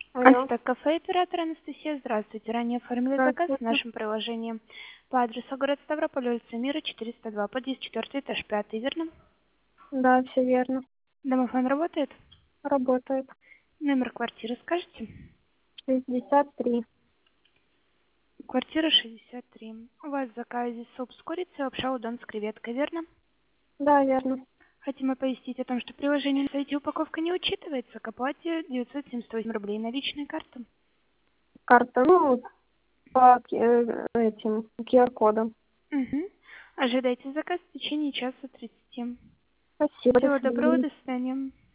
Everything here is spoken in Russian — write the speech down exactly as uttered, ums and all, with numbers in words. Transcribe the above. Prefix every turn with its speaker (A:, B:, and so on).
A: Алло,
B: Астек кафе, оператор Анастасия. Здравствуйте. Ранее оформили заказ в
A: здравствуйте.
B: нашем приложении по адресу город Ставрополь, улица Мира, четыреста два, подъезд четвертый, этаж пятый, верно?
A: Да, все верно.
B: Домофон работает?
A: Работает.
B: Номер квартиры скажете?
A: шестьдесят три.
B: Квартира шестьдесят три. У вас в заказе суп с курицей, лапша удон с креветкой, верно?
A: Да, верно.
B: Хотим оповестить о том, что приложение на сайте упаковка не учитывается. К оплате девятьсот семьдесят восемь рублей наличная карта.
A: Карта, ну, по ки- э, этим Q R-кодам.
B: Угу. Ожидайте заказ в течение часа тридцати.
A: Спасибо, до
B: Всего доброго,
A: свидания.
B: до свидания.